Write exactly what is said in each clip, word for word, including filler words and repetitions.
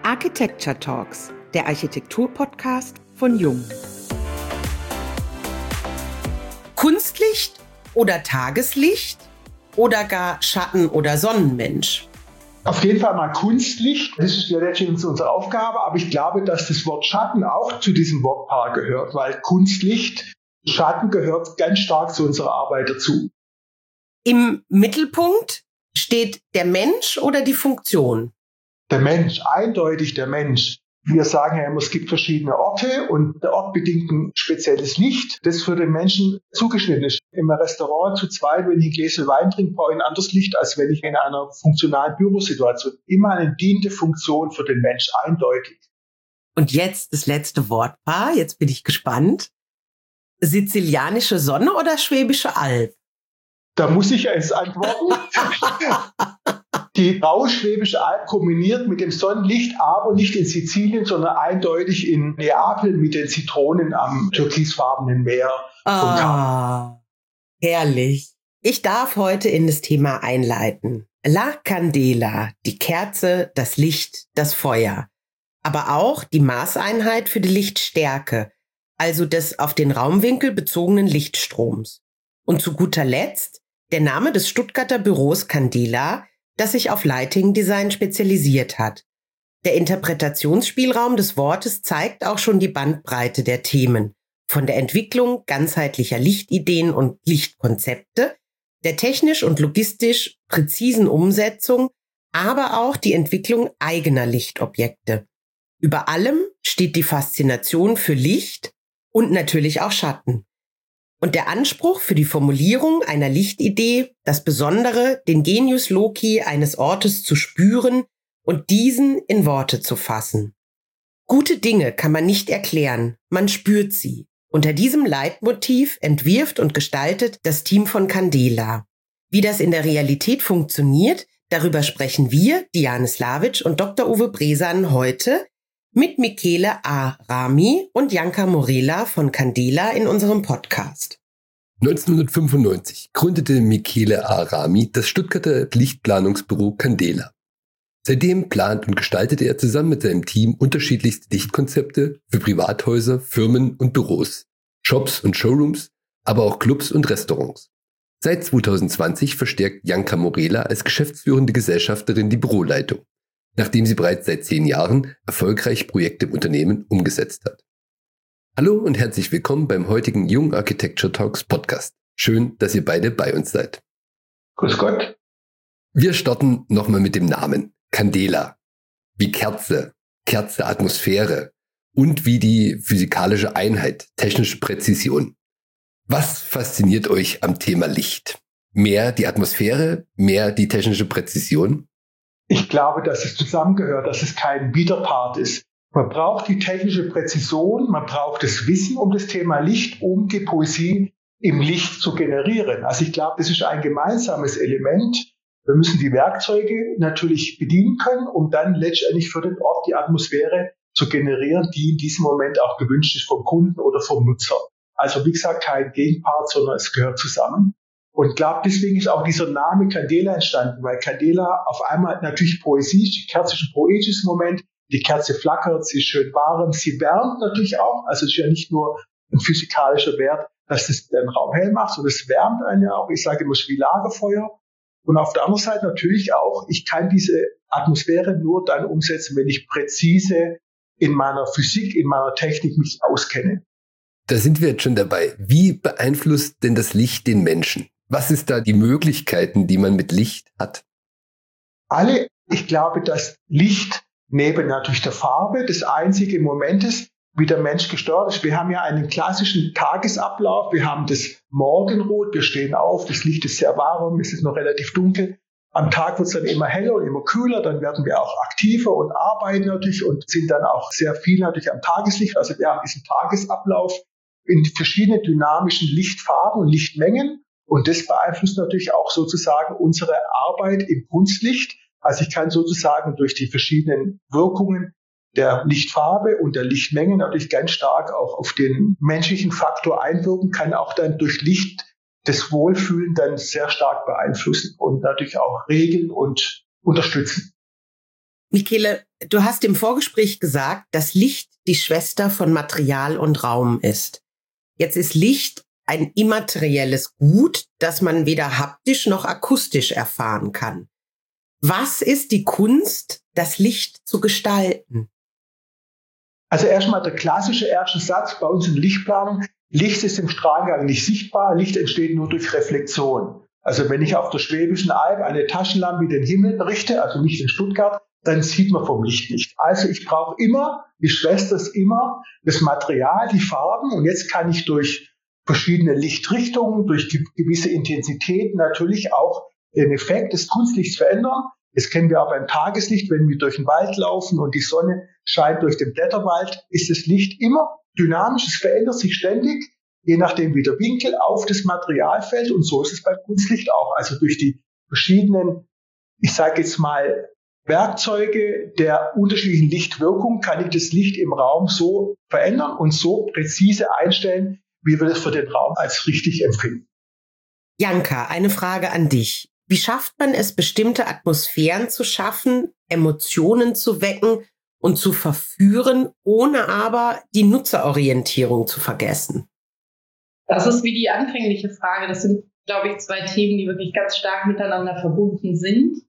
Architecture Talks, der Architektur-Podcast von Jung. Kunstlicht oder Tageslicht oder gar Schatten- oder Sonnenmensch? Auf jeden Fall mal Kunstlicht. Das ist ja letztendlich unsere Aufgabe, aber ich glaube, dass das Wort Schatten auch zu diesem Wortpaar gehört, weil Kunstlicht, Schatten gehört ganz stark zu unserer Arbeit dazu. Im Mittelpunkt steht der Mensch oder die Funktion? Der Mensch, eindeutig der Mensch. Wir sagen ja immer, es gibt verschiedene Orte und der Ort bedingt ein spezielles Licht, das für den Menschen zugeschnitten ist. Im Restaurant zu zweit, wenn ich ein Gläschen Wein trinke, brauche ich ein anderes Licht, als wenn ich in einer funktionalen Bürosituation. Immer eine dienende Funktion für den Mensch, eindeutig. Und jetzt das letzte Wortpaar, jetzt bin ich gespannt. Sizilianische Sonne oder Schwäbische Alb? Da muss ich jetzt antworten. Die graue Schwäbische Alb kombiniert mit dem Sonnenlicht, aber nicht in Sizilien, sondern eindeutig in Neapel mit den Zitronen am türkisfarbenen Meer. Ah, herrlich. Ich darf heute in das Thema einleiten. La Candela, die Kerze, das Licht, das Feuer. Aber auch die Maßeinheit für die Lichtstärke, also des auf den Raumwinkel bezogenen Lichtstroms. Und zu guter Letzt der Name des Stuttgarter Büros Candela, das sich auf Lighting Design spezialisiert hat. Der Interpretationsspielraum des Wortes zeigt auch schon die Bandbreite der Themen, von der Entwicklung ganzheitlicher Lichtideen und Lichtkonzepte, der technisch und logistisch präzisen Umsetzung, aber auch die Entwicklung eigener Lichtobjekte. Über allem steht die Faszination für Licht und natürlich auch Schatten. Und der Anspruch für die Formulierung einer Lichtidee, das Besondere, den Genius Loci eines Ortes zu spüren und diesen in Worte zu fassen. Gute Dinge kann man nicht erklären, man spürt sie. Unter diesem Leitmotiv entwirft und gestaltet das Team von Candela. Wie das in der Realität funktioniert, darüber sprechen wir, Diane Slavic und Doktor Uwe Bresan, heute mit Michele A. Rami und Janka Morela von Candela in unserem Podcast. neunzehnhundertfünfundneunzig gründete Michele A. Rami das Stuttgarter Lichtplanungsbüro Candela. Seitdem plant und gestaltet er zusammen mit seinem Team unterschiedlichste Lichtkonzepte für Privathäuser, Firmen und Büros, Shops und Showrooms, aber auch Clubs und Restaurants. Seit zweitausendzwanzig verstärkt Janka Morela als geschäftsführende Gesellschafterin die Büroleitung, nachdem sie bereits seit zehn Jahren erfolgreich Projekte im Unternehmen umgesetzt hat. Hallo und herzlich willkommen beim heutigen Jung Architecture Talks Podcast. Schön, dass ihr beide bei uns seid. Grüß Gott. Wir starten nochmal mit dem Namen Candela, wie Kerze, Kerze, Atmosphäre und wie die physikalische Einheit, technische Präzision. Was fasziniert euch am Thema Licht? Mehr die Atmosphäre, mehr die technische Präzision? Ich glaube, dass es zusammengehört, dass es kein Widerpart ist. Man braucht die technische Präzision, man braucht das Wissen um das Thema Licht, um die Poesie im Licht zu generieren. Also ich glaube, das ist ein gemeinsames Element. Wir müssen die Werkzeuge natürlich bedienen können, um dann letztendlich für den Ort die Atmosphäre zu generieren, die in diesem Moment auch gewünscht ist vom Kunden oder vom Nutzer. Also wie gesagt, kein Gegenpart, sondern es gehört zusammen. Und ich glaube, deswegen ist auch dieser Name Candela entstanden, weil Candela auf einmal natürlich Poesie ist, die Kerze ist ein poetisches Moment, die Kerze flackert, sie ist schön warm, sie wärmt natürlich auch, also es ist ja nicht nur ein physikalischer Wert, dass das den Raum hell macht, sondern es wärmt einen ja auch, ich sage immer, es ist wie Lagerfeuer. Und auf der anderen Seite natürlich auch, ich kann diese Atmosphäre nur dann umsetzen, wenn ich präzise in meiner Physik, in meiner Technik mich auskenne. Da sind wir jetzt schon dabei. Wie beeinflusst denn das Licht den Menschen? Was ist da die Möglichkeiten, die man mit Licht hat? Alle, ich glaube, dass Licht neben natürlich der Farbe das einzige Moment ist, wie der Mensch gesteuert ist. Wir haben ja einen klassischen Tagesablauf. Wir haben das Morgenrot, wir stehen auf, das Licht ist sehr warm, es ist noch relativ dunkel. Am Tag wird es dann immer heller und immer kühler, dann werden wir auch aktiver und arbeiten natürlich und sind dann auch sehr viel natürlich am Tageslicht. Also wir haben diesen Tagesablauf in verschiedenen dynamischen Lichtfarben und Lichtmengen. Und das beeinflusst natürlich auch sozusagen unsere Arbeit im Kunstlicht. Also ich kann sozusagen durch die verschiedenen Wirkungen der Lichtfarbe und der Lichtmenge natürlich ganz stark auch auf den menschlichen Faktor einwirken, kann auch dann durch Licht das Wohlfühlen dann sehr stark beeinflussen und natürlich auch regeln und unterstützen. Michele, du hast im Vorgespräch gesagt, dass Licht die Schwester von Material und Raum ist. Jetzt ist Licht ein immaterielles Gut, das man weder haptisch noch akustisch erfahren kann. Was ist die Kunst, das Licht zu gestalten? Also erstmal der klassische erste Satz bei uns in Lichtplanung. Licht ist im Strahlengang nicht sichtbar, Licht entsteht nur durch Reflexion. Also wenn ich auf der Schwäbischen Alb eine Taschenlampe in den Himmel richte, also nicht in Stuttgart, dann sieht man vom Licht nicht. Also ich brauche immer, die Schwester ist immer das Material, die Farben, und jetzt kann ich durch verschiedene Lichtrichtungen, durch gewisse Intensitäten natürlich auch den Effekt des Kunstlichts verändern. Das kennen wir auch beim Tageslicht, wenn wir durch den Wald laufen und die Sonne scheint durch den Blätterwald, ist das Licht immer dynamisch, es verändert sich ständig, je nachdem wie der Winkel auf das Material fällt, und so ist es beim Kunstlicht auch. Also durch die verschiedenen, ich sage jetzt mal, Werkzeuge der unterschiedlichen Lichtwirkung kann ich das Licht im Raum so verändern und so präzise einstellen, wie wir das für den Raum als richtig empfinden. Janka, eine Frage an dich. Wie schafft man es, bestimmte Atmosphären zu schaffen, Emotionen zu wecken und zu verführen, ohne aber die Nutzerorientierung zu vergessen? Das ist wie die anfängliche Frage. Das sind, glaube ich, zwei Themen, die wirklich ganz stark miteinander verbunden sind.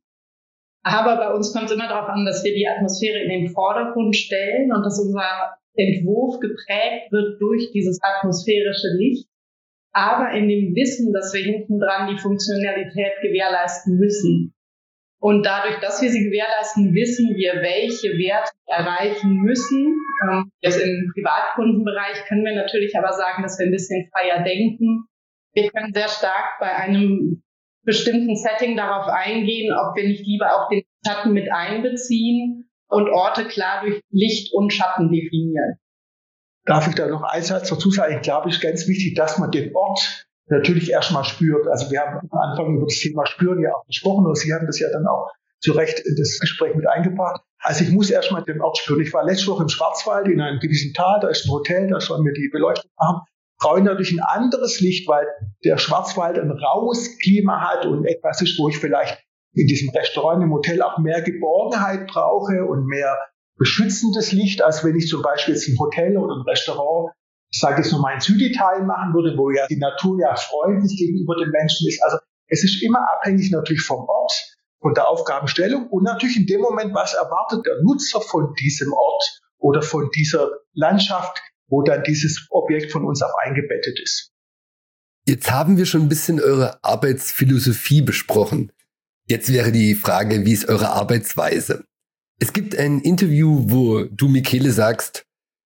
Aber bei uns kommt es immer darauf an, dass wir die Atmosphäre in den Vordergrund stellen und dass unser Entwurf geprägt wird durch dieses atmosphärische Licht, aber in dem Wissen, dass wir hinten dran die Funktionalität gewährleisten müssen. Und dadurch, dass wir sie gewährleisten, wissen wir, welche Werte wir erreichen müssen. Jetzt im Privatkundenbereich können wir natürlich aber sagen, dass wir ein bisschen freier denken. Wir können sehr stark bei einem bestimmten Setting darauf eingehen, ob wir nicht lieber auch den Schatten mit einbeziehen und Orte klar durch Licht und Schatten definieren. Darf ich da noch einen Satz dazu sagen? Ich glaube, es ist ganz wichtig, dass man den Ort natürlich erstmal spürt. Also wir haben am Anfang über das Thema Spüren ja auch gesprochen, und Sie haben das ja dann auch zu Recht in das Gespräch mit eingebracht. Also ich muss erstmal den Ort spüren. Ich war letzte Woche im Schwarzwald in einem gewissen Tal, da ist ein Hotel, da sollen wir die Beleuchtung machen. Brauche ich natürlich ein anderes Licht, weil der Schwarzwald ein raues Klima hat und etwas ist, wo ich vielleicht in diesem Restaurant, im Hotel auch mehr Geborgenheit brauche und mehr beschützendes Licht, als wenn ich zum Beispiel jetzt im Hotel oder im Restaurant, ich sage jetzt nur mal in Süditalien machen würde, wo ja die Natur ja freundlich gegenüber den Menschen ist. Also es ist immer abhängig natürlich vom Ort, von der Aufgabenstellung und natürlich in dem Moment, was erwartet der Nutzer von diesem Ort oder von dieser Landschaft, wo dann dieses Objekt von uns auch eingebettet ist. Jetzt haben wir schon ein bisschen eure Arbeitsphilosophie besprochen. Jetzt wäre die Frage, wie ist eure Arbeitsweise? Es gibt ein Interview, wo du, Michele, sagst,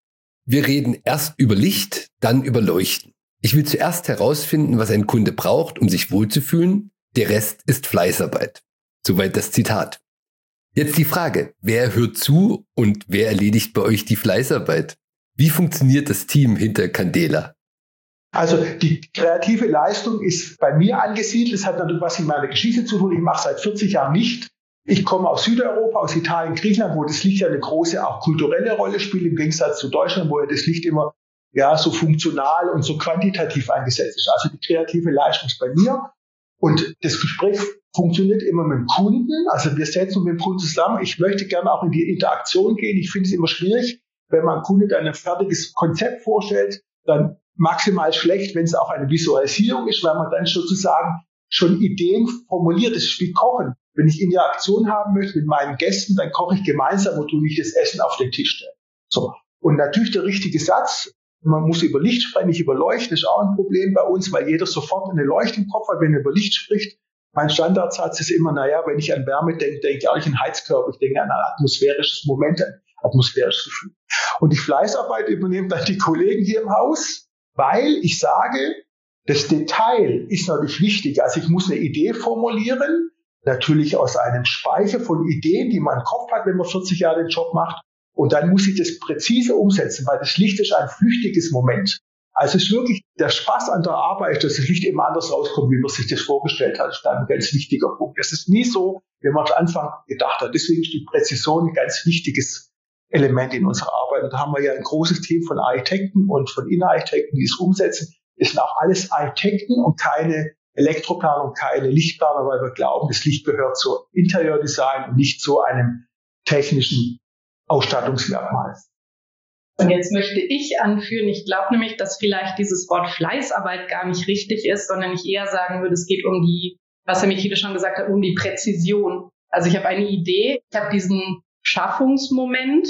wir reden erst über Licht, dann über Leuchten. Ich will zuerst herausfinden, was ein Kunde braucht, um sich wohlzufühlen. Der Rest ist Fleißarbeit. Soweit das Zitat. Jetzt die Frage, wer hört zu und wer erledigt bei euch die Fleißarbeit? Wie funktioniert das Team hinter Candela? Also die kreative Leistung ist bei mir angesiedelt. Es hat natürlich was mit meiner Geschichte zu tun. Ich mache seit vierzig Jahren Licht. Ich komme aus Südeuropa, aus Italien, Griechenland, wo das Licht ja eine große, auch kulturelle Rolle spielt, im Gegensatz zu Deutschland, wo ja das Licht immer ja so funktional und so quantitativ eingesetzt ist. Also die kreative Leistung ist bei mir. Und das Gespräch funktioniert immer mit dem Kunden. Also wir setzen uns mit dem Kunden zusammen. Ich möchte gerne auch in die Interaktion gehen. Ich finde es immer schwierig, wenn man Kunde dann ein fertiges Konzept vorstellt, dann maximal schlecht, wenn es auch eine Visualisierung ist, weil man dann sozusagen schon Ideen formuliert. Das ist wie Kochen. Wenn ich Interaktion haben möchte mit meinen Gästen, dann koche ich gemeinsam und tue nicht das Essen auf den Tisch stellen. So. Und natürlich der richtige Satz. Man muss über Licht sprechen, nicht über Leuchten. Das ist auch ein Problem bei uns, weil jeder sofort eine Leuchte im Kopf hat, wenn er über Licht spricht. Mein Standardsatz ist immer, naja, wenn ich an Wärme denke, denke ich auch nicht an Heizkörper. Ich denke an ein atmosphärisches Moment, ein atmosphärisches Gefühl. Und die Fleißarbeit übernehmen dann die Kollegen hier im Haus, weil ich sage, das Detail ist natürlich wichtig. Also ich muss eine Idee formulieren, natürlich aus einem Speicher von Ideen, die man im Kopf hat, wenn man vierzig Jahre den Job macht. Und dann muss ich das präzise umsetzen, weil das Licht ist ein flüchtiges Moment. Also es ist wirklich der Spaß an der Arbeit, dass das Licht immer anders rauskommt, wie man sich das vorgestellt hat. Das ist ein ganz wichtiger Punkt. Es ist nie so, wie man am Anfang gedacht hat. Deswegen ist die Präzision ein ganz wichtiges Element in unserer Arbeit. Und da haben wir ja ein großes Team von Architekten und von Innenarchitekten, die es umsetzen. Es sind auch alles Architekten und keine Elektroplaner und keine Lichtplaner, weil wir glauben, das Licht gehört zu Interieurdesign und nicht zu einem technischen Ausstattungsmerkmals. Und jetzt möchte ich anführen, ich glaube nämlich, dass vielleicht dieses Wort Fleißarbeit gar nicht richtig ist, sondern ich eher sagen würde, es geht um die, was Herr Michele schon gesagt hat, um die Präzision. Also ich habe eine Idee, ich habe diesen Schaffungsmoment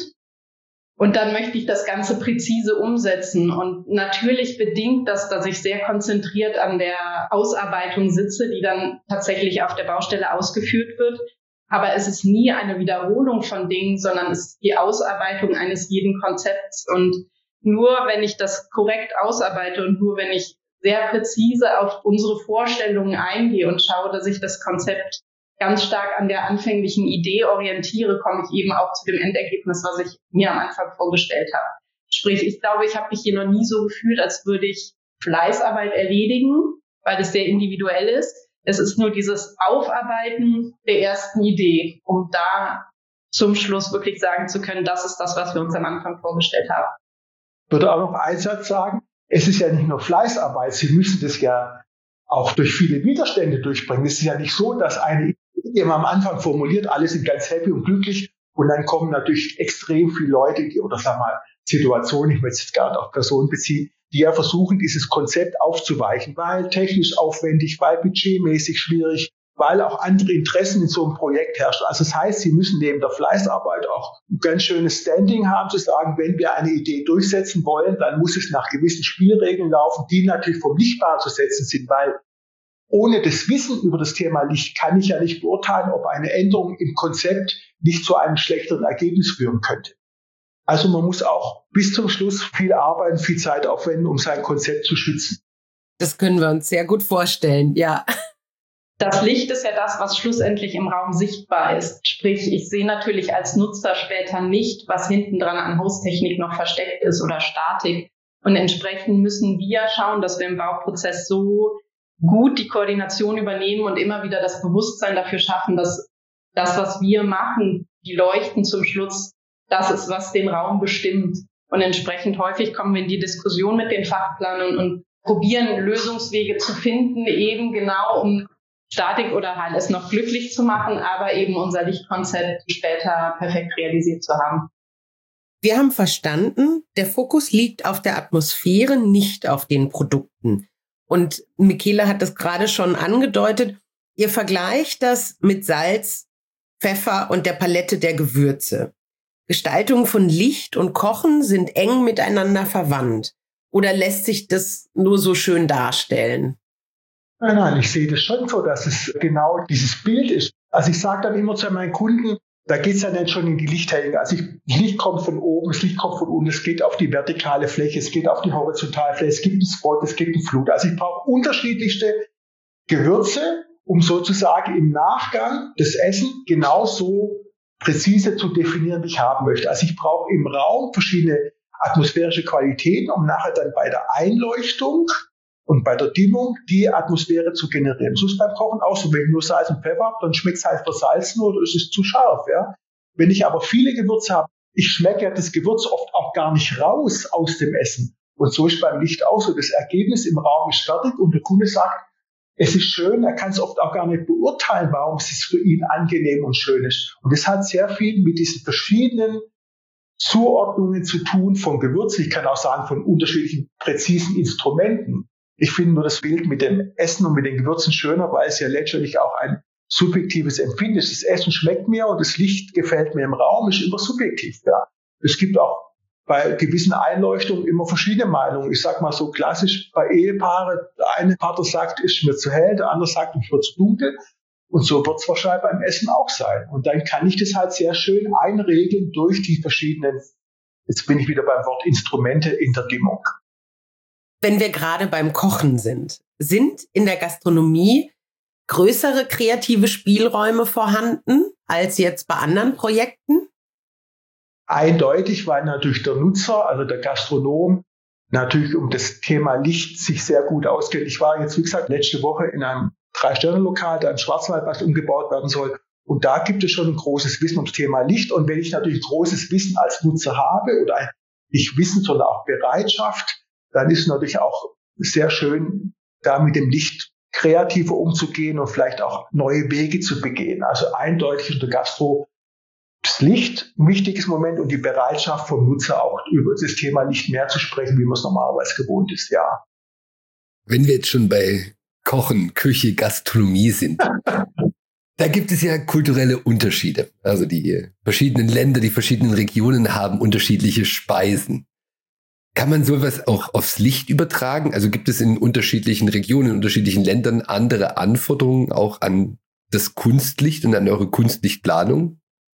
und dann möchte ich das Ganze präzise umsetzen. Und natürlich bedingt das, dass ich sehr konzentriert an der Ausarbeitung sitze, die dann tatsächlich auf der Baustelle ausgeführt wird. Aber es ist nie eine Wiederholung von Dingen, sondern es ist die Ausarbeitung eines jeden Konzepts. Und nur wenn ich das korrekt ausarbeite und nur wenn ich sehr präzise auf unsere Vorstellungen eingehe und schaue, dass ich das Konzept ganz stark an der anfänglichen Idee orientiere, komme ich eben auch zu dem Endergebnis, was ich mir am Anfang vorgestellt habe. Sprich, ich glaube, ich habe mich hier noch nie so gefühlt, als würde ich Fleißarbeit erledigen, weil es sehr individuell ist. Es ist nur dieses Aufarbeiten der ersten Idee, um da zum Schluss wirklich sagen zu können, das ist das, was wir uns am Anfang vorgestellt haben. Ich würde auch noch einen Satz sagen, es ist ja nicht nur Fleißarbeit, Sie müssen das ja auch durch viele Widerstände durchbringen. Es ist ja nicht so, dass eine Idee, die man am Anfang formuliert, alle sind ganz happy und glücklich und dann kommen natürlich extrem viele Leute, die, oder sagen wir mal Situationen, ich möchte jetzt gar nicht auf Personen beziehen, die ja versuchen, dieses Konzept aufzuweichen, weil technisch aufwendig, weil budgetmäßig schwierig, weil auch andere Interessen in so einem Projekt herrschen. Also das heißt, Sie müssen neben der Fleißarbeit auch ein ganz schönes Standing haben, zu sagen, wenn wir eine Idee durchsetzen wollen, dann muss es nach gewissen Spielregeln laufen, die natürlich vom Lichtbahn zu setzen sind, weil ohne das Wissen über das Thema Licht kann ich ja nicht beurteilen, ob eine Änderung im Konzept nicht zu einem schlechteren Ergebnis führen könnte. Also man muss auch bis zum Schluss viel arbeiten, viel Zeit aufwenden, um sein Konzept zu schützen. Das können wir uns sehr gut vorstellen, ja. Das Licht ist ja das, was schlussendlich im Raum sichtbar ist. Sprich, ich sehe natürlich als Nutzer später nicht, was hinten dran an Haustechnik noch versteckt ist oder Statik. Und entsprechend müssen wir schauen, dass wir im Bauprozess so gut die Koordination übernehmen und immer wieder das Bewusstsein dafür schaffen, dass das, was wir machen, die Leuchten zum Schluss, das ist, was den Raum bestimmt. Und entsprechend häufig kommen wir in die Diskussion mit den Fachplanern und probieren Lösungswege zu finden, eben genau um Statik oder H L S noch glücklich zu machen, aber eben unser Lichtkonzept später perfekt realisiert zu haben. Wir haben verstanden, der Fokus liegt auf der Atmosphäre, nicht auf den Produkten. Und Michele hat das gerade schon angedeutet. Ihr vergleicht das mit Salz, Pfeffer und der Palette der Gewürze. Gestaltung von Licht und Kochen sind eng miteinander verwandt. Oder lässt sich das nur so schön darstellen? Nein, nein, ich sehe das schon so, dass es genau dieses Bild ist. Also ich sage dann immer zu meinen Kunden, da geht es ja nicht schon in die Lichthänge. Also ich, das Licht kommt von oben, das Licht kommt von unten, es geht auf die vertikale Fläche, es geht auf die horizontale Fläche, es gibt einen Spot, es gibt einen Flut. Also ich brauche unterschiedlichste Gewürze, um sozusagen im Nachgang das Essen genauso präzise zu definieren, wie ich haben möchte. Also ich brauche im Raum verschiedene atmosphärische Qualitäten, um nachher dann bei der Einleuchtung und bei der Dimmung die Atmosphäre zu generieren. So ist beim Kochen auch so. Wenn ich nur Salz und Pfeffer habe, dann schmeckt es halt versalzen oder ist es zu scharf. Ja? Wenn ich aber viele Gewürze habe, ich schmecke ja das Gewürz oft auch gar nicht raus aus dem Essen. Und so ist beim Licht auch so. Das Ergebnis im Raum ist fertig und der Kunde sagt, es ist schön, er kann es oft auch gar nicht beurteilen, warum es für ihn angenehm und schön ist. Und das hat sehr viel mit diesen verschiedenen Zuordnungen zu tun von Gewürzen. Ich kann auch sagen, von unterschiedlichen präzisen Instrumenten. Ich finde nur das Bild mit dem Essen und mit den Gewürzen schöner, weil es ja letztendlich auch ein subjektives Empfinden ist. Das Essen schmeckt mir und das Licht gefällt mir im Raum, ist immer subjektiv. Ja. Es gibt auch bei gewissen Einleuchtungen immer verschiedene Meinungen. Ich sag mal so klassisch bei Ehepaaren, der eine Partner sagt, ist mir zu hell, der andere sagt, ich wird zu dunkel. Und so wird es wahrscheinlich beim Essen auch sein. Und dann kann ich das halt sehr schön einregeln durch die verschiedenen, jetzt bin ich wieder beim Wort Instrumente in der Dimmung. Wenn wir gerade beim Kochen sind, sind in der Gastronomie größere kreative Spielräume vorhanden als jetzt bei anderen Projekten? Eindeutig, weil natürlich der Nutzer, also der Gastronom, natürlich um das Thema Licht sich sehr gut auskennt. Ich war jetzt, wie gesagt, letzte Woche in einem Drei-Sterne-Lokal, da im Schwarzwald, was umgebaut werden soll. Und da gibt es schon ein großes Wissen ums Thema Licht. Und wenn ich natürlich großes Wissen als Nutzer habe, oder nicht Wissen, sondern auch Bereitschaft, dann ist es natürlich auch sehr schön, da mit dem Licht kreativer umzugehen und vielleicht auch neue Wege zu begehen. Also eindeutig in der Gastro das Licht ein wichtiges Moment und die Bereitschaft vom Nutzer auch über das Thema Licht mehr zu sprechen, wie man es normalerweise gewohnt ist, ja. Wenn wir jetzt schon bei Kochen, Küche, Gastronomie sind, da gibt es ja kulturelle Unterschiede. Also die verschiedenen Länder, die verschiedenen Regionen haben unterschiedliche Speisen. Kann man sowas auch aufs Licht übertragen? Also gibt es in unterschiedlichen Regionen, in unterschiedlichen Ländern andere Anforderungen auch an das Kunstlicht und an eure Kunstlichtplanung?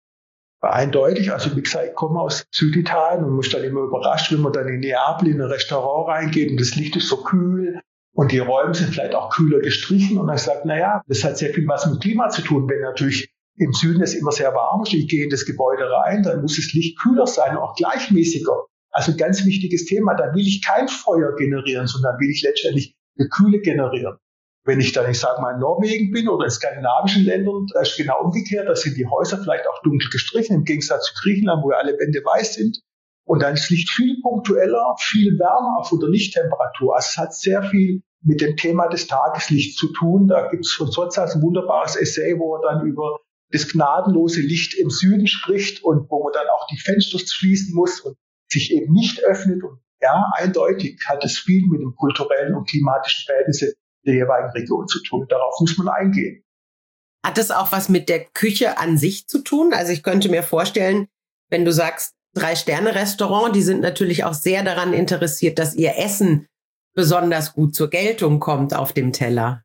Eindeutig. Also wie gesagt, ich komme aus Süditalien und muss dann immer überrascht, wenn man dann in Neapel in ein Restaurant reingeht und das Licht ist so kühl und die Räume sind vielleicht auch kühler gestrichen und dann sagt, naja, das hat sehr viel was mit Klima zu tun. Wenn natürlich im Süden es immer sehr warm ist, ich gehe in das Gebäude rein, dann muss das Licht kühler sein, auch gleichmäßiger. Also ein ganz wichtiges Thema. Dann will ich kein Feuer generieren, sondern will ich letztendlich eine Kühle generieren. Wenn ich dann, ich sage mal, in Norwegen bin oder in skandinavischen Ländern, da ist genau umgekehrt, da sind die Häuser vielleicht auch dunkel gestrichen, im Gegensatz zu Griechenland, wo ja alle Wände weiß sind. Und dann ist das Licht viel punktueller, viel wärmer von der Lichttemperatur. Also es hat sehr viel mit dem Thema des Tageslichts zu tun. Da gibt es von Sozias ein wunderbares Essay, wo er dann über das gnadenlose Licht im Süden spricht und wo man dann auch die Fenster schließen muss und sich eben nicht öffnet. Und ja, eindeutig hat es viel mit dem kulturellen und klimatischen Verhältnissen der jeweiligen Region zu tun. Darauf muss man eingehen. Hat es auch was mit der Küche an sich zu tun? Also ich könnte mir vorstellen, wenn du sagst, Drei-Sterne-Restaurant, die sind natürlich auch sehr daran interessiert, dass ihr Essen besonders gut zur Geltung kommt auf dem Teller.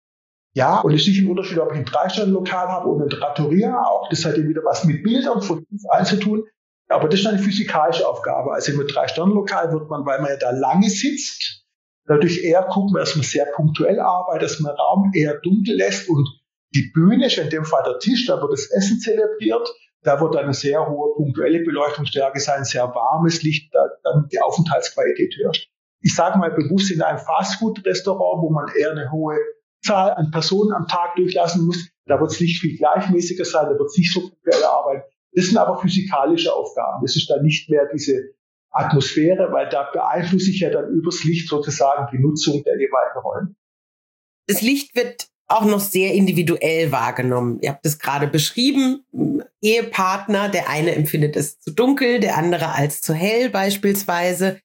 Ja, und es ist nicht ein Unterschied, ob ich ein Drei-Sterne-Lokal habe oder ein Trattoria. Auch das hat ja wieder was mit Bildern von allen zu tun. Aber das ist eine physikalische Aufgabe. Also im Drei-Sterne-Lokal wird man, weil man ja da lange sitzt, dadurch eher gucken, dass man sehr punktuell arbeitet, dass man den Raum eher dunkel lässt und die Bühne ist in dem Fall der Tisch, da wird das Essen zelebriert, da wird eine sehr hohe punktuelle Beleuchtungsstärke sein, sehr warmes Licht, da, damit die Aufenthaltsqualität höher ist. Ich sage mal bewusst in einem Fastfood-Restaurant, wo man eher eine hohe Zahl an Personen am Tag durchlassen muss, da wird das Licht viel gleichmäßiger sein, da wird es nicht so punktuell arbeiten. Das sind aber physikalische Aufgaben, das ist dann nicht mehr diese Atmosphäre, weil da beeinflusse ich ja dann übers Licht sozusagen die Nutzung der jeweiligen Räume. Das Licht wird auch noch sehr individuell wahrgenommen. Ihr habt es gerade beschrieben, Ehepartner, der eine empfindet es zu dunkel, der andere als zu hell beispielsweise.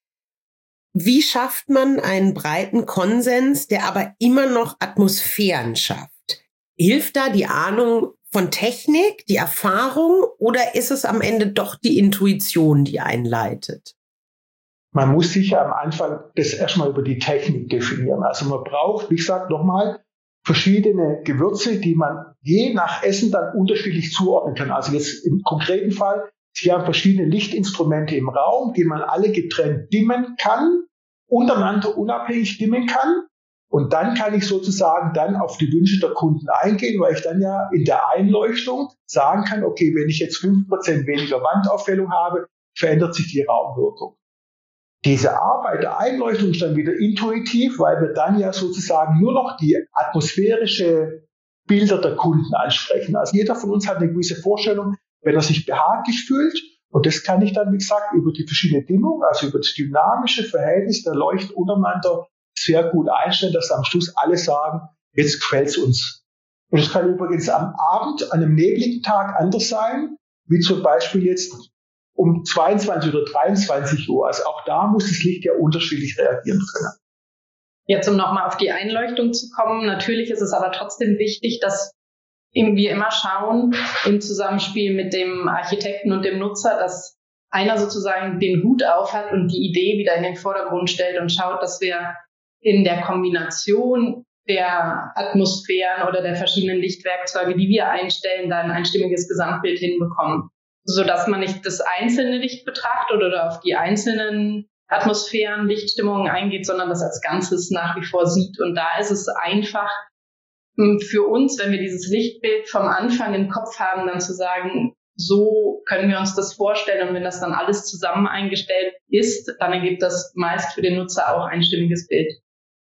Wie schafft man einen breiten Konsens, der aber immer noch Atmosphären schafft? Hilft da die Ahnung von Technik, die Erfahrung oder ist es am Ende doch die Intuition, die einleitet? Man muss sicher am Anfang das erstmal über die Technik definieren. Also man braucht, wie gesagt, nochmal verschiedene Gewürze, die man je nach Essen dann unterschiedlich zuordnen kann. Also jetzt im konkreten Fall, Sie haben verschiedene Lichtinstrumente im Raum, die man alle getrennt dimmen kann, untereinander unabhängig dimmen kann. Und dann kann ich sozusagen dann auf die Wünsche der Kunden eingehen, weil ich dann ja in der Einleuchtung sagen kann, okay, wenn ich jetzt fünf Prozent weniger Wandaufhellung habe, verändert sich die Raumwirkung. Diese Arbeit der Einleuchtung ist dann wieder intuitiv, weil wir dann ja sozusagen nur noch die atmosphärische Bilder der Kunden ansprechen. Also jeder von uns hat eine gewisse Vorstellung, wenn er sich behaglich fühlt. Und das kann ich dann, wie gesagt, über die verschiedene Dimmung, also über das dynamische Verhältnis der Leuchten untereinander sehr gut einstellen, dass am Schluss alle sagen, jetzt gefällt's uns. Und es kann übrigens am Abend, an einem nebligen Tag anders sein, wie zum Beispiel jetzt um zweiundzwanzig oder dreiundzwanzig Uhr. Also auch da muss das Licht ja unterschiedlich reagieren können. Jetzt, um nochmal auf die Einleuchtung zu kommen, natürlich ist es aber trotzdem wichtig, dass wir immer schauen, im Zusammenspiel mit dem Architekten und dem Nutzer, dass einer sozusagen den Hut auf hat und die Idee wieder in den Vordergrund stellt und schaut, dass wir in der Kombination der Atmosphären oder der verschiedenen Lichtwerkzeuge, die wir einstellen, dann ein stimmiges Gesamtbild hinbekommen, sodass man nicht das einzelne Licht betrachtet oder auf die einzelnen Atmosphären, Lichtstimmungen eingeht, sondern das als Ganzes nach wie vor sieht. Und da ist es einfach für uns, wenn wir dieses Lichtbild vom Anfang im Kopf haben, dann zu sagen, so können wir uns das vorstellen. Und wenn das dann alles zusammen eingestellt ist, dann ergibt das meist für den Nutzer auch ein stimmiges Bild.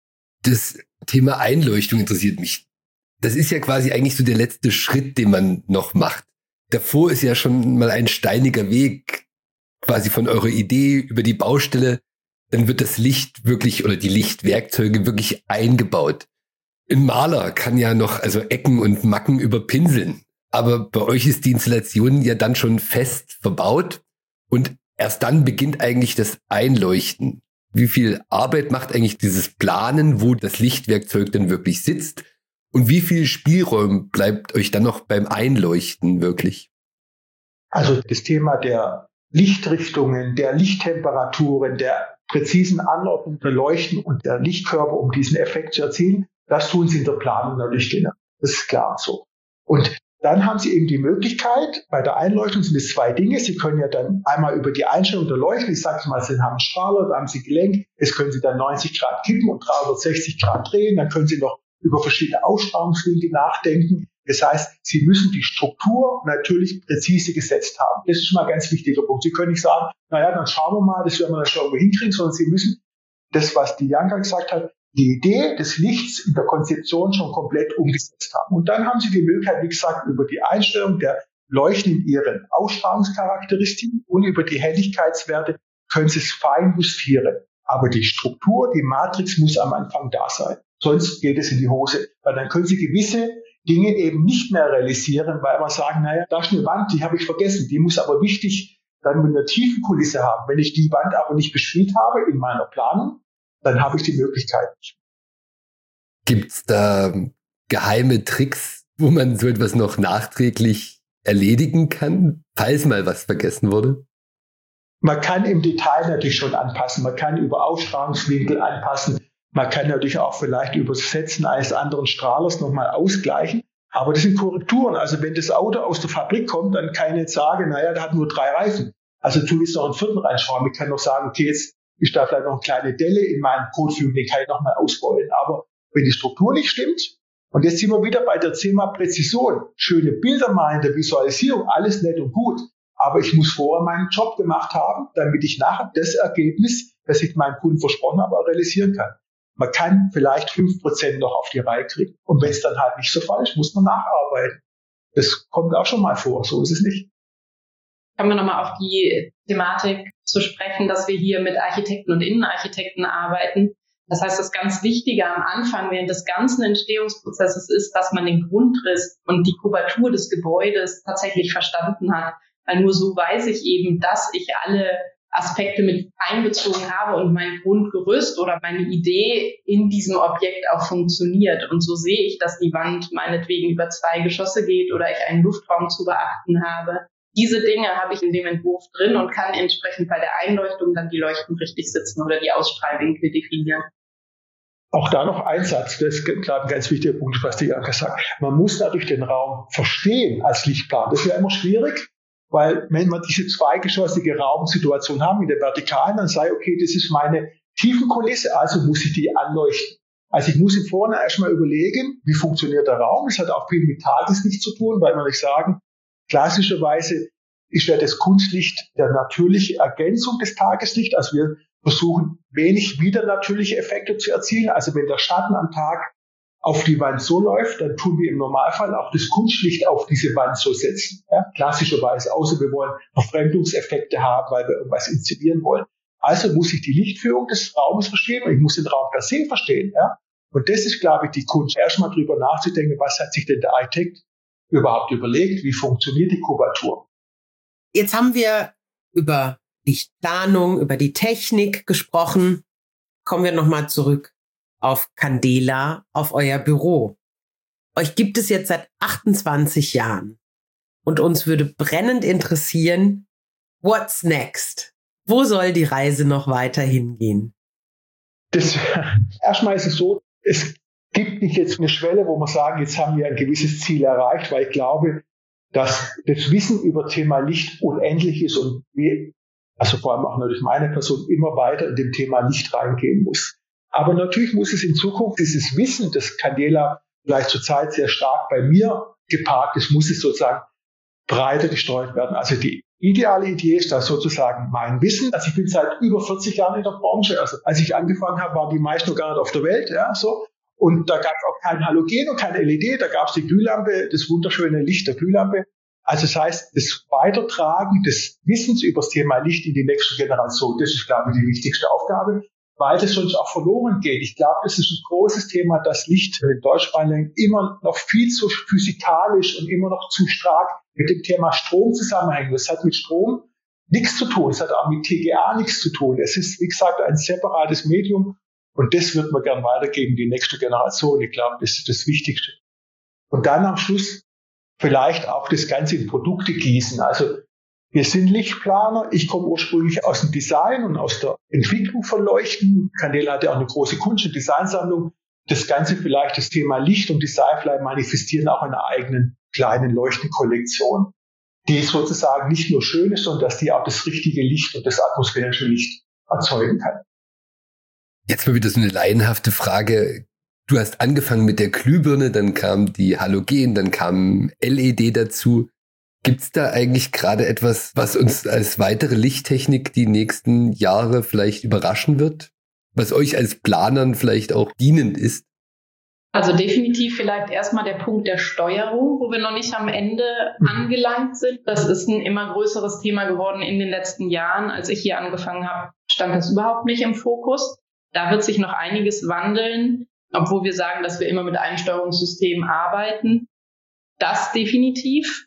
Das Thema Einleuchtung interessiert mich. Das ist ja quasi eigentlich so der letzte Schritt, den man noch macht. Davor ist ja schon mal ein steiniger Weg, quasi von eurer Idee über die Baustelle. Dann wird das Licht wirklich oder die Lichtwerkzeuge wirklich eingebaut. Ein Maler kann ja noch also Ecken und Macken überpinseln. Aber bei euch ist die Installation ja dann schon fest verbaut und erst dann beginnt eigentlich das Einleuchten. Wie viel Arbeit macht eigentlich dieses Planen, wo das Lichtwerkzeug denn wirklich sitzt? Und wie viel Spielraum bleibt euch dann noch beim Einleuchten wirklich? Also das Thema der Lichtrichtungen, der Lichttemperaturen, der präzisen Anordnung der Leuchten und der Lichtkörper, um diesen Effekt zu erzielen, das tun sie in der Planung natürlich genau. Das ist klar so. Und dann haben Sie eben die Möglichkeit, bei der Einleuchtung sind es zwei Dinge. Sie können ja dann einmal über die Einstellung der Leuchten, ich sage mal, Sie haben einen Strahler, da haben Sie Gelenk, das können Sie dann neunzig Grad kippen und dreihundertsechzig Grad drehen, dann können Sie noch über verschiedene Ausstrahlungswinkel nachdenken. Das heißt, Sie müssen die Struktur natürlich präzise gesetzt haben. Das ist schon mal ein ganz wichtiger Punkt. Sie können nicht sagen, naja, dann schauen wir mal, das werden wir dann schon irgendwo hinkriegen, sondern Sie müssen das, was die Janka gesagt hat, die Idee des Lichts in der Konzeption schon komplett umgesetzt haben. Und dann haben Sie die Möglichkeit, wie gesagt, über die Einstellung der Leuchten in ihren Ausstrahlungscharakteristiken und über die Helligkeitswerte können Sie es fein justieren. Aber die Struktur, die Matrix muss am Anfang da sein. Sonst geht es in die Hose. Weil dann können Sie gewisse Dinge eben nicht mehr realisieren, weil man sagen, naja, da ist eine Wand, die habe ich vergessen. Die muss aber wichtig dann mit einer tiefen Kulisse haben. Wenn ich die Wand aber nicht bespielt habe in meiner Planung, dann habe ich die Möglichkeit nicht. Gibt's da geheime Tricks, wo man so etwas noch nachträglich erledigen kann, falls mal was vergessen wurde? Man kann im Detail natürlich schon anpassen. Man kann über Ausstrahlungswinkel anpassen. Man kann natürlich auch vielleicht über das Setzen eines anderen Strahlers nochmal ausgleichen. Aber das sind Korrekturen. Also wenn das Auto aus der Fabrik kommt, dann kann ich nicht sagen, naja, der hat nur drei Reifen. Also tue ich noch einen vierten reinschrauben. Ich kann noch sagen, okay, jetzt ist da vielleicht noch eine kleine Delle in meinem Kotflügel, den kann ich nochmal ausbeulen. Aber wenn die Struktur nicht stimmt, und jetzt sind wir wieder bei der Thema Präzision, schöne Bilder mal in der Visualisierung, alles nett und gut, aber ich muss vorher meinen Job gemacht haben, damit ich nachher das Ergebnis, das ich meinem Kunden versprochen habe, auch realisieren kann. Man kann vielleicht fünf Prozent noch auf die Reihe kriegen. Und wenn es dann halt nicht so falsch ist, muss man nacharbeiten. Das kommt auch schon mal vor, so ist es nicht. Kommen wir nochmal auf die Thematik zu sprechen, dass wir hier mit Architekten und Innenarchitekten arbeiten. Das heißt, das ganz Wichtige am Anfang während des ganzen Entstehungsprozesses ist, dass man den Grundriss und die Kubatur des Gebäudes tatsächlich verstanden hat. Weil nur so weiß ich eben, dass ich alle Aspekte mit einbezogen habe und mein Grundgerüst oder meine Idee in diesem Objekt auch funktioniert. Und so sehe ich, dass die Wand meinetwegen über zwei Geschosse geht oder ich einen Luftraum zu beachten habe. Diese Dinge habe ich in dem Entwurf drin und kann entsprechend bei der Einleuchtung dann die Leuchten richtig sitzen oder die Ausstrahlwinkel definieren. Auch da noch ein Satz, das ist gerade ein ganz wichtiger Punkt, was die Janka sagt. Man muss natürlich den Raum verstehen als Lichtplan. Das ist ja immer schwierig, weil wenn wir diese zweigeschossige Raumsituation haben in der Vertikalen, dann sei okay, das ist meine Tiefenkulisse, also muss ich die anleuchten. Also ich muss im Vorhinein erstmal überlegen, wie funktioniert der Raum. Das hat auch viel mit Tageslicht zu tun, weil man nicht sagen, klassischerweise ist ja das Kunstlicht der natürliche Ergänzung des Tageslichts. Also wir versuchen wenig widernatürliche Effekte zu erzielen. Also wenn der Schatten am Tag auf die Wand so läuft, dann tun wir im Normalfall auch das Kunstlicht auf diese Wand so setzen. Ja, klassischerweise, außer wir wollen Verfremdungseffekte haben, weil wir irgendwas inszenieren wollen. Also muss ich die Lichtführung des Raumes verstehen und ich muss den Raum per se verstehen. Ja? Und das ist, glaube ich, die Kunst. Erstmal drüber nachzudenken, was hat sich denn der Architekt überhaupt überlegt, wie funktioniert die Kubatur. Jetzt haben wir über Lichtplanung, über die Technik gesprochen. Kommen wir nochmal zurück auf Candela, auf euer Büro. Euch gibt es jetzt seit achtundzwanzig Jahren. Und uns würde brennend interessieren, what's next? Wo soll die Reise noch weiter hingehen? Das, erstmal ist es so, es gibt nicht jetzt eine Schwelle, wo wir sagen, jetzt haben wir ein gewisses Ziel erreicht, weil ich glaube, dass das Wissen über Thema Licht unendlich ist und wir, also vor allem auch natürlich meine Person, immer weiter in dem Thema Licht reingehen muss. Aber natürlich muss es in Zukunft dieses Wissen, das Candela vielleicht zurzeit sehr stark bei mir geparkt ist, muss es sozusagen breiter gestreut werden. Also die ideale Idee ist da sozusagen mein Wissen. Also ich bin seit über vierzig Jahren in der Branche. Also als ich angefangen habe, waren die meisten noch gar nicht auf der Welt, ja, so. Und da gab es auch kein Halogen und keine L E D, da gab es die Glühlampe, das wunderschöne Licht der Glühlampe. Also das heißt, das Weitertragen des Wissens über das Thema Licht in die nächste Generation, das ist, glaube ich, die wichtigste Aufgabe. weil das sonst auch verloren geht. Ich glaube, das ist ein großes Thema, dass Licht in Deutschsprachigen immer noch viel zu physikalisch und immer noch zu stark mit dem Thema Strom zusammenhängt. Das hat mit Strom nichts zu tun. Es hat auch mit T G A nichts zu tun. Es ist, wie gesagt, ein separates Medium und das wird man gern weitergeben, die nächste Generation. Ich glaube, das ist das Wichtigste. Und dann am Schluss vielleicht auch das Ganze in Produkte gießen. Also wir sind Lichtplaner. Ich komme ursprünglich aus dem Design und aus der Entwicklung von Leuchten. Candela hat ja auch eine große Kunst- und Designsammlung. Das Ganze vielleicht, das Thema Licht und Design vielleicht manifestieren auch in einer eigenen kleinen Leuchtenkollektion, die sozusagen nicht nur schön ist, sondern dass die auch das richtige Licht und das atmosphärische Licht erzeugen kann. Jetzt mal wieder so eine laienhafte Frage. Du hast angefangen mit der Glühbirne, dann kam die Halogen, dann kam L E D dazu. Gibt's da eigentlich gerade etwas, was uns als weitere Lichttechnik die nächsten Jahre vielleicht überraschen wird? Was euch als Planern vielleicht auch dienend ist? Also definitiv vielleicht erstmal der Punkt der Steuerung, wo wir noch nicht am Ende angelangt sind. Das ist ein immer größeres Thema geworden in den letzten Jahren. Als ich hier angefangen habe, stand das überhaupt nicht im Fokus. Da wird sich noch einiges wandeln, obwohl wir sagen, dass wir immer mit einem Steuerungssystem arbeiten. Das definitiv.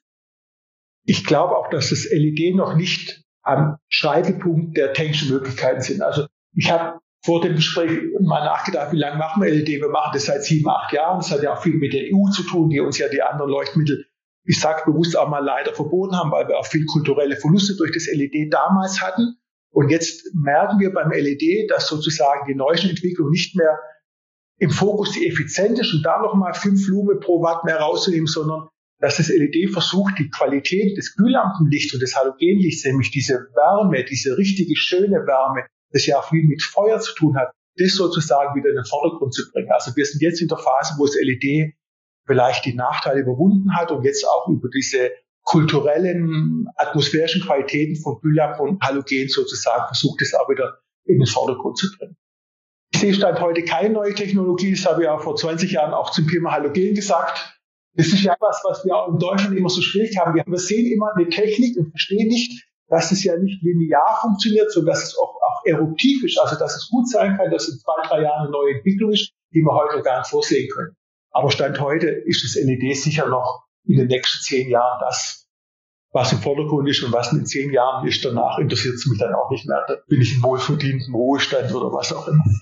Ich glaube auch, dass das L E D noch nicht am Scheitelpunkt der technischen Möglichkeiten sind. Also ich habe vor dem Gespräch mal nachgedacht, wie lange machen wir L E D? Wir machen das seit sieben, acht Jahren. Das hat ja auch viel mit der E U zu tun, die uns ja die anderen Leuchtmittel, ich sage bewusst auch mal leider verboten haben, weil wir auch viel kulturelle Verluste durch das L E D damals hatten. Und jetzt merken wir beim L E D, dass sozusagen die neueste Entwicklung nicht mehr im Fokus die Effizienz ist und da nochmal fünf Lumen pro Watt mehr rauszunehmen, sondern dass das L E D versucht, die Qualität des Glühlampenlichts und des Halogenlichts, nämlich diese Wärme, diese richtige schöne Wärme, das ja auch viel mit Feuer zu tun hat, das sozusagen wieder in den Vordergrund zu bringen. Also wir sind jetzt in der Phase, wo das L E D vielleicht die Nachteile überwunden hat und jetzt auch über diese kulturellen, atmosphärischen Qualitäten von Glühlampen und Halogen sozusagen versucht, es auch wieder in den Vordergrund zu bringen. Ich sehe Stand heute keine neue Technologie, das habe ich ja vor zwanzig Jahren auch zum Thema Halogen gesagt. Das ist ja etwas, was wir auch in Deutschland immer so schwierig haben. Wir sehen immer eine Technik und verstehen nicht, dass es ja nicht linear funktioniert, sondern dass es auch, auch eruptiv ist. Also dass es gut sein kann, dass in zwei, drei Jahren eine neue Entwicklung ist, die wir heute noch gar nicht vorsehen können. Aber Stand heute ist das L E D sicher noch in den nächsten zehn Jahren das, was im Vordergrund ist und was in zehn Jahren ist. Danach interessiert es mich dann auch nicht mehr. Da bin ich im wohlverdienten Ruhestand oder was auch immer.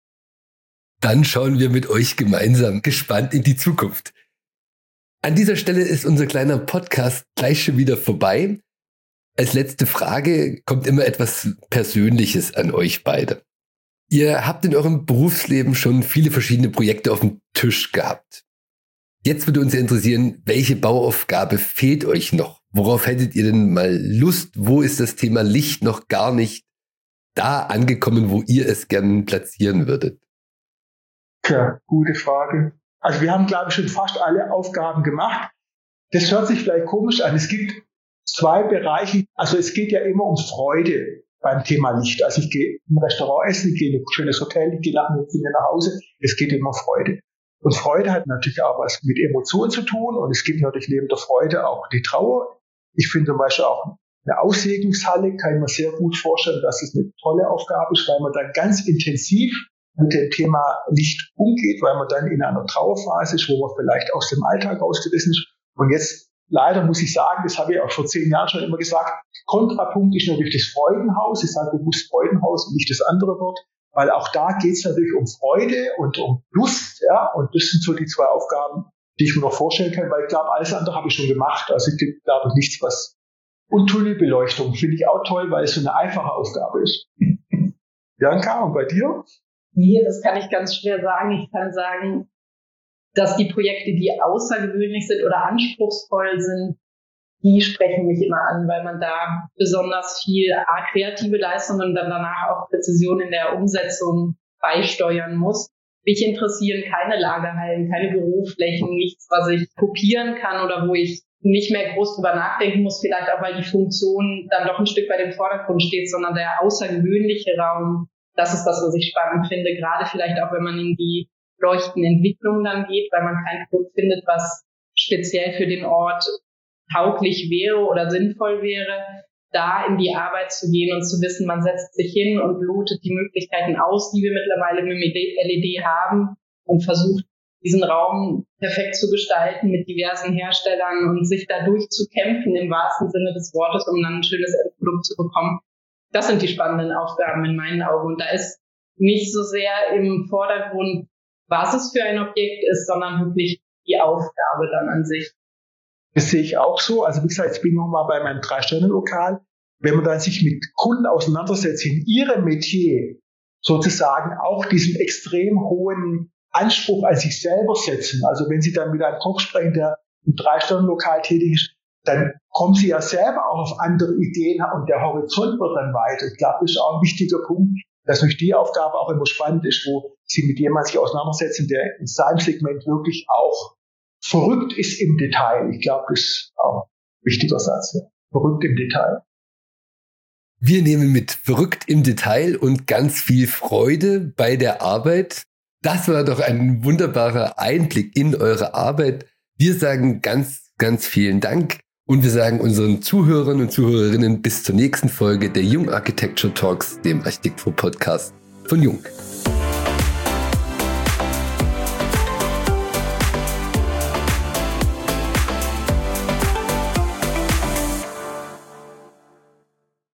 Dann schauen wir mit euch gemeinsam gespannt in die Zukunft. An dieser Stelle ist unser kleiner Podcast gleich schon wieder vorbei. Als letzte Frage kommt immer etwas Persönliches an euch beide. Ihr habt in eurem Berufsleben schon viele verschiedene Projekte auf dem Tisch gehabt. Jetzt würde uns ja interessieren, welche Bauaufgabe fehlt euch noch? Worauf hättet ihr denn mal Lust? Wo ist das Thema Licht noch gar nicht da angekommen, wo ihr es gern platzieren würdet? Tja, gute Frage. Also wir haben, glaube ich, schon fast alle Aufgaben gemacht. Das hört sich vielleicht komisch an. Es gibt zwei Bereiche. Also es geht ja immer um Freude beim Thema Licht. Also ich gehe im Restaurant essen, ich gehe in ein schönes Hotel, ich gehe nach mir nach Hause. Es geht immer um Freude. Und Freude hat natürlich auch was mit Emotionen zu tun. Und es gibt natürlich neben der Freude auch die Trauer. Ich finde zum Beispiel auch eine Auslegungshalle, kann ich mir sehr gut vorstellen, dass es eine tolle Aufgabe ist, weil man dann ganz intensiv mit dem Thema Licht umgeht, weil man dann in einer Trauerphase ist, wo man vielleicht aus dem Alltag rausgerissen ist. Und jetzt, leider muss ich sagen, das habe ich auch vor zehn Jahren schon immer gesagt, Kontrapunkt ist natürlich das Freudenhaus. Ich sage bewusst Freudenhaus und nicht das andere Wort, weil auch da geht es natürlich um Freude und um Lust. Ja, und das sind so die zwei Aufgaben, die ich mir noch vorstellen kann, weil ich glaube, alles andere habe ich schon gemacht. Also ich glaube, glaube nichts, was... Und Tunnelbeleuchtung finde ich auch toll, weil es so eine einfache Aufgabe ist. Bianca, und bei dir? Mir, das kann ich ganz schwer sagen. Ich kann sagen, dass die Projekte, die außergewöhnlich sind oder anspruchsvoll sind, die sprechen mich immer an, weil man da besonders viel A, kreative Leistungen und dann danach auch Präzision in der Umsetzung beisteuern muss. Mich interessieren keine Lagerhallen, keine Büroflächen, nichts, was ich kopieren kann oder wo ich nicht mehr groß drüber nachdenken muss, vielleicht auch, weil die Funktion dann doch ein Stück weit im Vordergrund steht, sondern der außergewöhnliche Raum, das ist das, was ich spannend finde, gerade vielleicht auch, wenn man in die Leuchtenentwicklung dann geht, weil man kein Produkt findet, was speziell für den Ort tauglich wäre oder sinnvoll wäre, da in die Arbeit zu gehen und zu wissen, man setzt sich hin und lotet die Möglichkeiten aus, die wir mittlerweile mit dem L E D haben und versucht, diesen Raum perfekt zu gestalten mit diversen Herstellern und sich da durchzukämpfen im wahrsten Sinne des Wortes, um dann ein schönes Endprodukt zu bekommen. Das sind die spannenden Aufgaben in meinen Augen. Und da ist nicht so sehr im Vordergrund, was es für ein Objekt ist, sondern wirklich die Aufgabe dann an sich. Das sehe ich auch so. Also wie gesagt, ich bin nochmal bei meinem Drei-Sterne-Lokal. Wenn man dann sich mit Kunden auseinandersetzt, in ihrem Metier sozusagen auch diesen extrem hohen Anspruch an sich selber setzen. Also wenn Sie dann mit einem Koch sprechen, der im Drei-Sterne-Lokal tätig ist, dann kommen Sie ja selber auch auf andere Ideen und der Horizont wird dann weiter. Ich glaube, das ist auch ein wichtiger Punkt, dass durch die Aufgabe auch immer spannend ist, wo Sie mit jemandem sich auseinandersetzen, der in seinem Segment wirklich auch verrückt ist im Detail. Ich glaube, das ist auch ein wichtiger Satz. Ja. Verrückt im Detail. Wir nehmen mit verrückt im Detail und ganz viel Freude bei der Arbeit. Das war doch ein wunderbarer Einblick in eure Arbeit. Wir sagen ganz, ganz vielen Dank und wir sagen unseren Zuhörern und Zuhörerinnen bis zur nächsten Folge der Jung Architecture Talks, dem Architektur-Podcast von Jung.